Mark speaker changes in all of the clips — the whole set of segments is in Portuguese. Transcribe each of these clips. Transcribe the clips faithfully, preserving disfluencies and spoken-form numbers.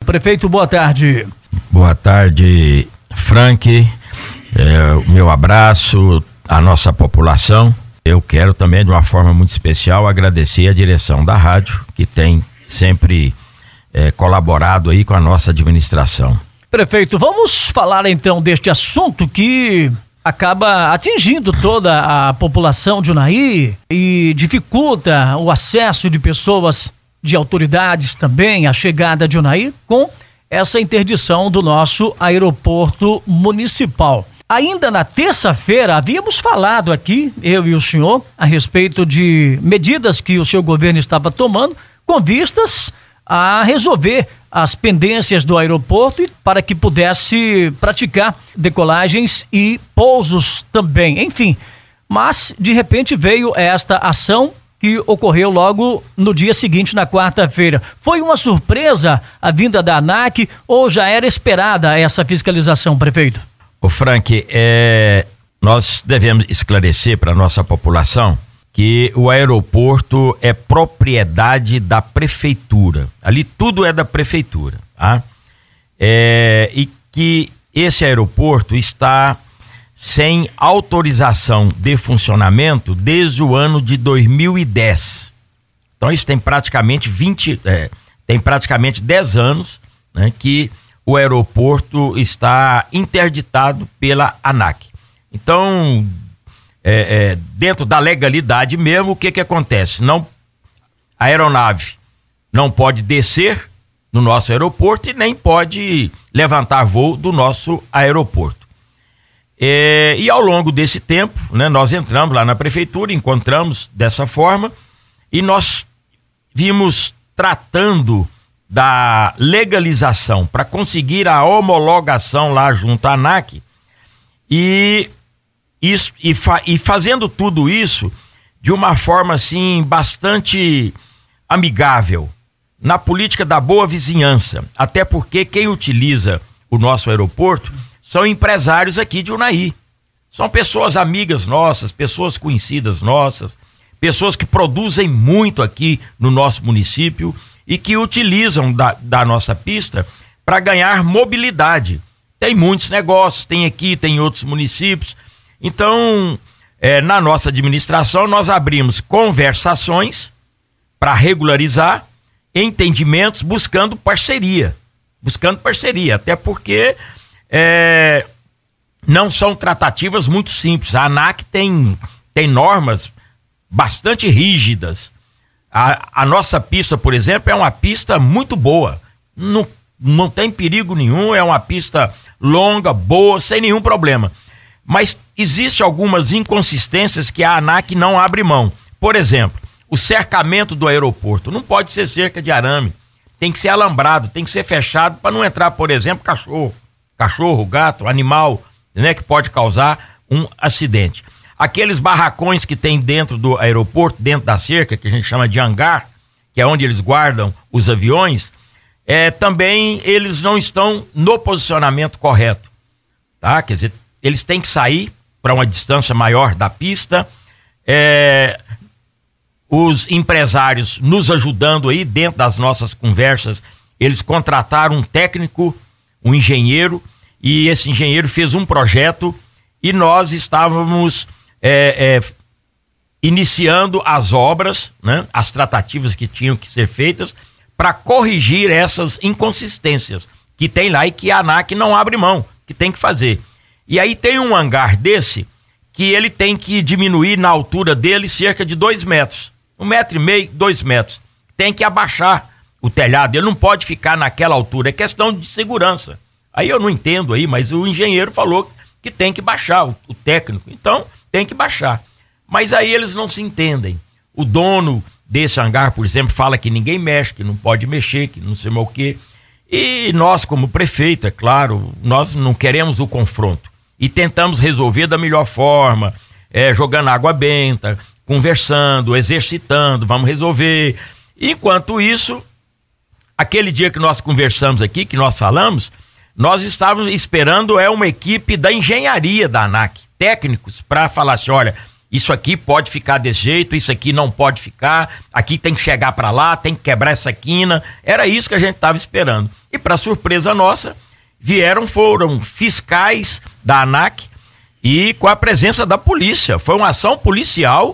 Speaker 1: Prefeito, boa tarde.
Speaker 2: Boa tarde, Frank. É, o meu abraço à nossa população. Eu quero também, de uma forma muito especial, agradecer a direção da rádio, que tem sempre é, colaborado aí com a nossa administração.
Speaker 1: Prefeito, vamos falar então deste assunto que acaba atingindo toda a população de Unai e dificulta o acesso de pessoas, de autoridades também, a chegada de Unai com essa interdição do nosso aeroporto municipal. Ainda na terça-feira havíamos falado aqui, eu e o senhor, a respeito de medidas que o seu governo estava tomando com vistas a resolver as pendências do aeroporto e para que pudesse praticar decolagens e pousos também, enfim. Mas, de repente, veio esta ação que ocorreu logo no dia seguinte, na quarta-feira. Foi uma surpresa a vinda da ANAC ou já era esperada essa fiscalização, prefeito?
Speaker 2: Ô Frank, é, nós devemos esclarecer para a nossa população que o aeroporto é propriedade da prefeitura. Ali tudo é da prefeitura, tá? É, e que esse aeroporto está sem autorização de funcionamento desde o ano de dois mil e dez. Então isso tem praticamente vinte, é, tem praticamente dez anos, né, que o aeroporto está interditado pela ANAC. Então, é, é, dentro da legalidade mesmo, o que que acontece? Não, a aeronave não pode descer no nosso aeroporto e nem pode levantar voo do nosso aeroporto. É, e ao longo desse tempo, né, nós entramos lá na prefeitura, encontramos dessa forma e nós vimos tratando da legalização para conseguir a homologação lá junto à ANAC e, isso, e, fa, e fazendo tudo isso de uma forma assim bastante amigável, na política da boa vizinhança, até porque quem utiliza o nosso aeroporto são empresários aqui de Unai, são pessoas amigas nossas, pessoas conhecidas nossas, pessoas que produzem muito aqui no nosso município e que utilizam da, da nossa pista para ganhar mobilidade. Tem muitos negócios, tem aqui, tem em outros municípios. Então, é, na nossa administração, nós abrimos conversações para regularizar entendimentos, buscando parceria. Buscando parceria, até porque é, não são tratativas muito simples. A ANAC tem, tem normas bastante rígidas. A, a nossa pista, por exemplo, é uma pista muito boa, não, não tem perigo nenhum, é uma pista longa, boa, sem nenhum problema. Mas existe algumas inconsistências que a ANAC não abre mão. Por exemplo, o cercamento do aeroporto não pode ser cerca de arame, tem que ser alambrado, tem que ser fechado para não entrar, por exemplo, cachorro, cachorro, gato, animal, né, que pode causar um acidente. Aqueles barracões que tem dentro do aeroporto, dentro da cerca, que a gente chama de hangar, que é onde eles guardam os aviões, é, também eles não estão no posicionamento correto, tá? Quer dizer, eles têm que sair para uma distância maior da pista, é, os empresários nos ajudando aí dentro das nossas conversas, eles contrataram um técnico, um engenheiro, e esse engenheiro fez um projeto e nós estávamos É, é, iniciando as obras, né, as tratativas que tinham que ser feitas para corrigir essas inconsistências que tem lá e que a ANAC não abre mão, que tem que fazer. E aí tem um hangar desse que ele tem que diminuir na altura dele cerca de dois metros, um metro e meio, dois metros. Tem que abaixar o telhado, ele não pode ficar naquela altura, é questão de segurança. Aí eu não entendo aí, mas o engenheiro falou que tem que baixar, o, o técnico, então tem que baixar. Mas aí eles não se entendem. O dono desse hangar, por exemplo, fala que ninguém mexe, que não pode mexer, que não sei mais o quê. E nós, como prefeito, é claro, nós não queremos o confronto. E tentamos resolver da melhor forma, é, jogando água benta, conversando, exercitando, vamos resolver. Enquanto isso, aquele dia que nós conversamos aqui, que nós falamos, nós estávamos esperando é uma equipe da engenharia da ANAC, técnicos, para falar assim, olha, isso aqui pode ficar desse jeito, isso aqui não pode ficar, aqui tem que chegar para lá, tem que quebrar essa quina. Era isso que a gente estava esperando. E para surpresa nossa, vieram, foram fiscais da ANAC e com a presença da polícia. Foi uma ação policial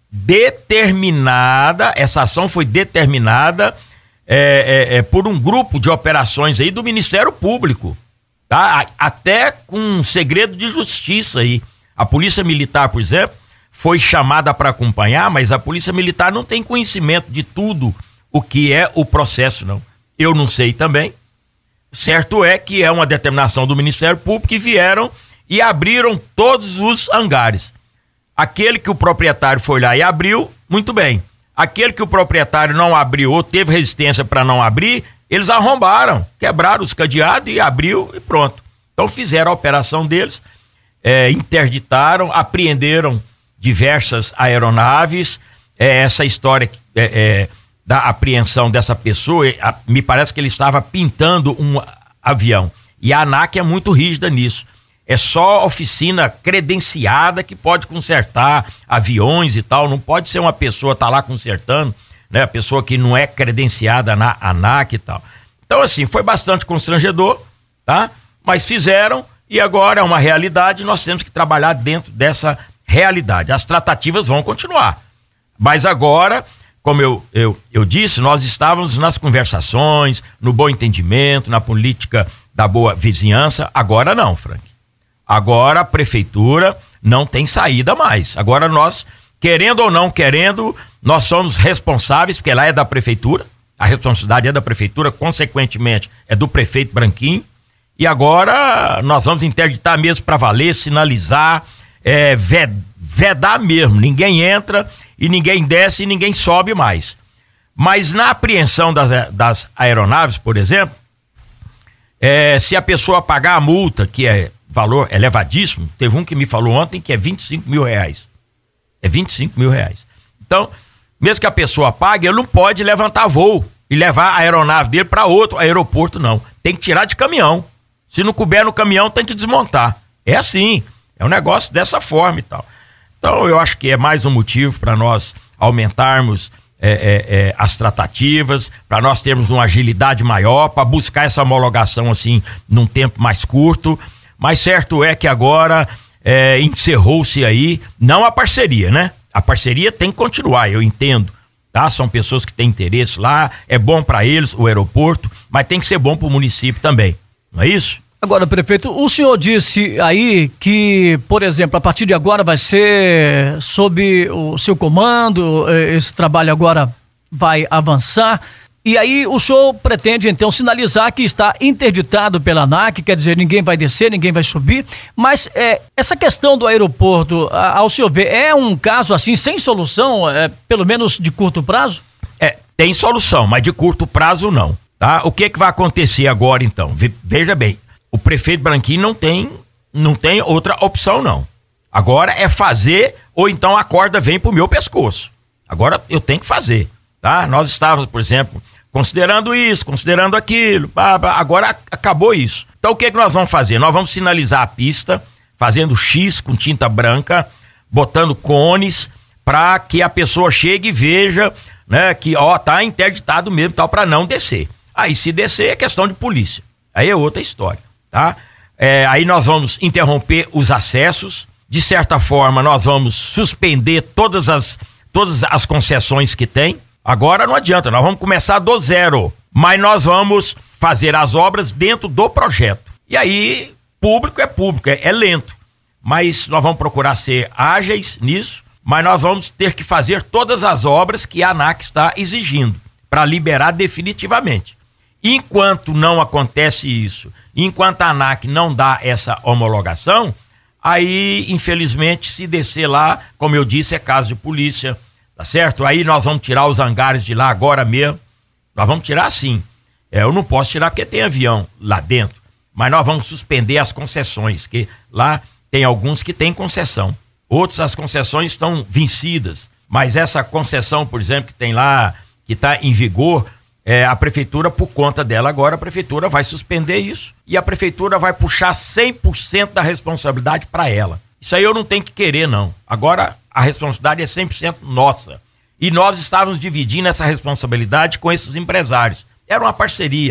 Speaker 2: determinada, essa ação foi determinada é, é, é, por um grupo de operações aí do Ministério Público, tá? Até com um segredo de justiça aí. A Polícia Militar, por exemplo, foi chamada para acompanhar, mas a Polícia Militar não tem conhecimento de tudo o que é o processo, não. Eu não sei também. Certo é que é uma determinação do Ministério Público e vieram e abriram todos os hangares. Aquele que o proprietário foi lá e abriu, muito bem. Aquele que o proprietário não abriu ou teve resistência para não abrir, eles arrombaram, quebraram os cadeados e abriu e pronto. Então fizeram a operação deles, é, interditaram, apreenderam diversas aeronaves. É, essa história é, é, da apreensão dessa pessoa, a, me parece que ele estava pintando um avião. E a ANAC é muito rígida nisso. É só oficina credenciada que pode consertar aviões e tal. Não pode ser uma pessoa tá lá consertando, né? A pessoa que não é credenciada na ANAC e tal. Então, assim, foi bastante constrangedor, tá? Mas fizeram e agora é uma realidade. Nós temos que trabalhar dentro dessa realidade. As tratativas vão continuar. Mas agora, como eu, eu, eu disse, nós estávamos nas conversações, no bom entendimento, na política da boa vizinhança. Agora não, Frank. Agora a prefeitura não tem saída mais. Agora nós, querendo ou não querendo, nós somos responsáveis, porque lá é da prefeitura, a responsabilidade é da prefeitura, consequentemente é do prefeito Branquinho, e agora nós vamos interditar mesmo para valer, sinalizar, é, vedar mesmo, ninguém entra e ninguém desce e ninguém sobe mais. Mas na apreensão das, das aeronaves, por exemplo, é, se a pessoa pagar a multa, que é valor elevadíssimo, teve um que me falou ontem que é vinte e cinco mil reais. É vinte e cinco mil reais. Então, mesmo que a pessoa pague, ele não pode levantar voo e levar a aeronave dele para outro aeroporto, não. Tem que tirar de caminhão. Se não couber no caminhão, tem que desmontar. É assim, é um negócio dessa forma e tal. Então, eu acho que é mais um motivo para nós aumentarmos é, é, é, as tratativas, para nós termos uma agilidade maior, para buscar essa homologação assim num tempo mais curto. Mas certo é que agora é, encerrou-se aí, não a parceria, né? A parceria tem que continuar, eu entendo, tá? São pessoas que têm interesse lá, é bom para eles o aeroporto, mas tem que ser bom para o município também, não é isso?
Speaker 1: Agora, prefeito, o senhor disse aí que, por exemplo, a partir de agora vai ser sob o seu comando, esse trabalho agora vai avançar. E aí o senhor pretende então sinalizar que está interditado pela ANAC, quer dizer, ninguém vai descer, ninguém vai subir, mas é, essa questão do aeroporto, ao senhor ver, é um caso assim sem solução, é, pelo menos de curto prazo?
Speaker 2: É, tem solução, mas de curto prazo não, tá? O que que vai acontecer agora então? Veja bem, o prefeito Branquinho não tem, não tem outra opção não. Agora é fazer ou então a corda vem pro meu pescoço. Agora eu tenho que fazer, tá? Nós estávamos, por exemplo, considerando isso, considerando aquilo, agora acabou isso. Então o que que nós vamos fazer? Nós vamos sinalizar a pista, fazendo X com tinta branca, botando cones, para que a pessoa chegue e veja, né, que ó, tá interditado mesmo, tal, para não descer. Aí se descer é questão de polícia, aí é outra história, tá? É, aí nós vamos interromper os acessos, de certa forma nós vamos suspender todas as, todas as concessões que tem. Agora não adianta, nós vamos começar do zero, mas nós vamos fazer as obras dentro do projeto. E aí, público é público, é, é lento, mas nós vamos procurar ser ágeis nisso, mas nós vamos ter que fazer todas as obras que a ANAC está exigindo para liberar definitivamente. Enquanto não acontece isso, enquanto a ANAC não dá essa homologação, aí, infelizmente, se descer lá, como eu disse, é caso de polícia. Tá certo? Aí nós vamos tirar os hangares de lá agora mesmo. Nós vamos tirar sim. É, eu não posso tirar porque tem avião lá dentro. Mas nós vamos suspender as concessões, que lá tem alguns que têm concessão. Outros, as concessões estão vencidas. Mas essa concessão, por exemplo, que tem lá, que está em vigor, é, a prefeitura, por conta dela agora, a prefeitura vai suspender isso. E a prefeitura vai puxar cem por cento da responsabilidade para ela. Isso aí eu não tenho que querer, não. Agora a responsabilidade é cem por cento nossa. E nós estávamos dividindo essa responsabilidade com esses empresários. Era uma parceria,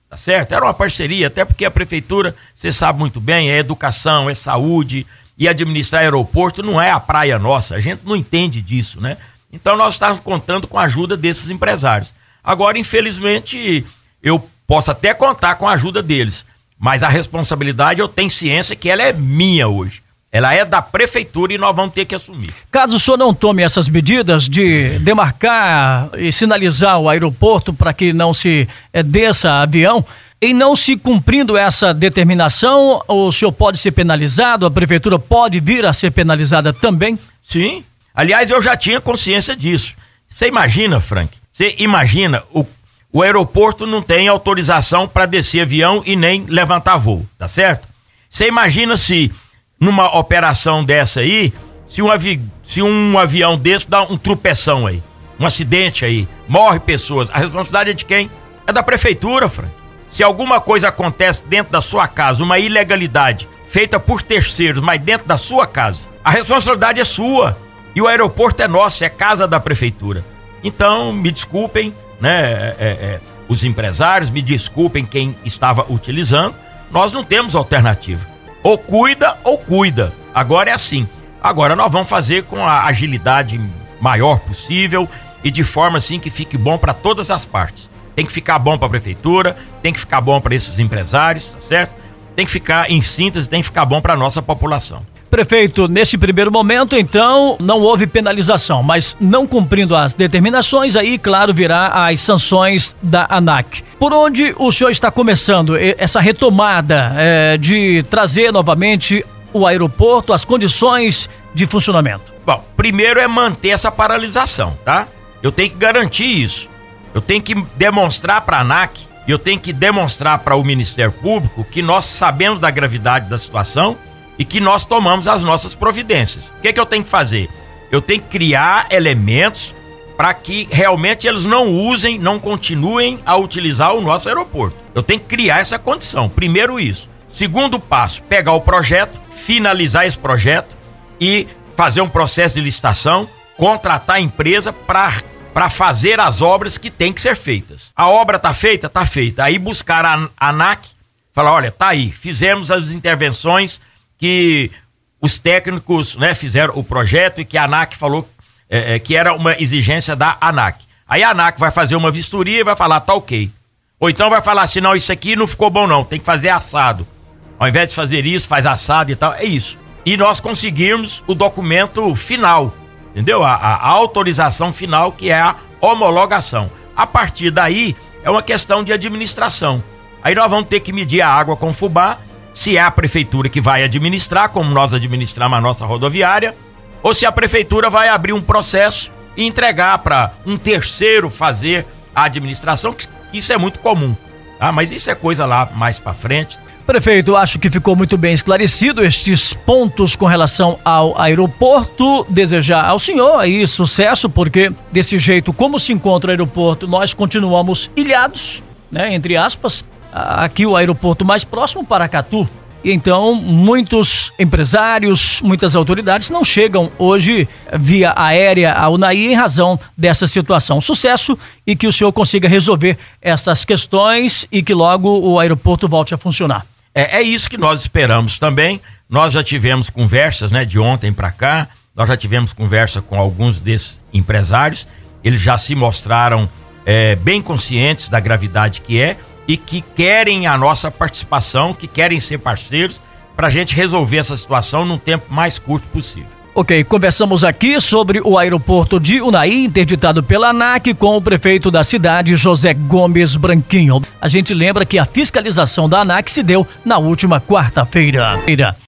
Speaker 2: tá certo? Era uma parceria, até porque a prefeitura, você sabe muito bem, é educação, é saúde, e administrar aeroporto não é a praia nossa, a gente não entende disso, né? Então nós estávamos contando com a ajuda desses empresários. Agora, infelizmente, eu posso até contar com a ajuda deles, mas a responsabilidade eu tenho ciência que ela é minha hoje. Ela é da prefeitura e nós vamos ter que assumir.
Speaker 1: Caso o senhor não tome essas medidas de demarcar e sinalizar o aeroporto para que não se é, desça avião, em não se cumprindo essa determinação, o senhor pode ser penalizado, a prefeitura pode vir a ser penalizada também?
Speaker 2: Sim. Aliás, eu já tinha consciência disso. Você imagina, Frank? Você imagina, o, o aeroporto não tem autorização para descer avião e nem levantar voo, tá certo? Você imagina se numa operação dessa aí, se um, avi, se um avião desse dá um tropeção aí, um acidente aí, morre pessoas, a responsabilidade é de quem? É da prefeitura, Frank. Se alguma coisa acontece dentro da sua casa, uma ilegalidade feita por terceiros, mas dentro da sua casa, a responsabilidade é sua. E o aeroporto é nosso, é casa da prefeitura. Então, me desculpem, né, é, é, os empresários, me desculpem quem estava utilizando, nós não temos alternativa. Ou cuida ou cuida. Agora é assim. Agora nós vamos fazer com a agilidade maior possível e de forma assim que fique bom para todas as partes. Tem que ficar bom para a prefeitura, tem que ficar bom para esses empresários, tá certo? Tem que ficar, em síntese, tem que ficar bom para a nossa população.
Speaker 1: Prefeito, nesse primeiro momento, então, não houve penalização, mas não cumprindo as determinações, aí, claro, virá as sanções da ANAC. Por onde o senhor está começando essa retomada é, de trazer novamente o aeroporto, as condições de funcionamento?
Speaker 2: Bom, primeiro é manter essa paralisação, tá? Eu tenho que garantir isso. Eu tenho que demonstrar para a ANAC, eu tenho que demonstrar para o Ministério Público que nós sabemos da gravidade da situação e que nós tomamos as nossas providências. O que é que eu tenho que fazer? Eu tenho que criar elementos para que realmente eles não usem, não continuem a utilizar o nosso aeroporto. Eu tenho que criar essa condição. Primeiro isso. Segundo passo, pegar o projeto, finalizar esse projeto e fazer um processo de licitação, contratar a empresa para para fazer as obras que tem que ser feitas. A obra está feita? Está feita. Aí buscar a ANAC, falar, olha, tá aí, fizemos as intervenções que os técnicos, né, fizeram o projeto e que a ANAC falou é, é, que era uma exigência da ANAC. Aí a ANAC vai fazer uma vistoria e vai falar, tá ok. Ou então vai falar assim, não, isso aqui não ficou bom não, tem que fazer assado. Ao invés de fazer isso, faz assado e tal, é isso. E nós conseguirmos o documento final, entendeu? A, a, a autorização final, que é a homologação. A partir daí, é uma questão de administração. Aí nós vamos ter que medir a água com fubá, se é a prefeitura que vai administrar, como nós administramos a nossa rodoviária, ou se a prefeitura vai abrir um processo e entregar para um terceiro fazer a administração, que isso é muito comum, tá? Mas isso é coisa lá mais para frente.
Speaker 1: Prefeito, acho que ficou muito bem esclarecido estes pontos com relação ao aeroporto. Desejar ao senhor aí sucesso, porque desse jeito como se encontra o aeroporto, nós continuamos ilhados, né, entre aspas. Aqui o aeroporto mais próximo, Paracatu. E então muitos empresários, muitas autoridades não chegam hoje via aérea ao Unaí em razão dessa situação. Sucesso e que o senhor consiga resolver essas questões e que logo o aeroporto volte a funcionar.
Speaker 2: É, é isso que nós esperamos também. Nós já tivemos conversas, né, de ontem para cá, nós já tivemos conversa com alguns desses empresários, eles já se mostraram é, bem conscientes da gravidade que é e que querem a nossa participação, que querem ser parceiros para a gente resolver essa situação num tempo mais curto possível.
Speaker 1: Ok, conversamos aqui sobre o aeroporto de Unaí, interditado pela ANAC, com o prefeito da cidade, José Gomes Branquinho. A gente lembra que a fiscalização da ANAC se deu na última quarta-feira.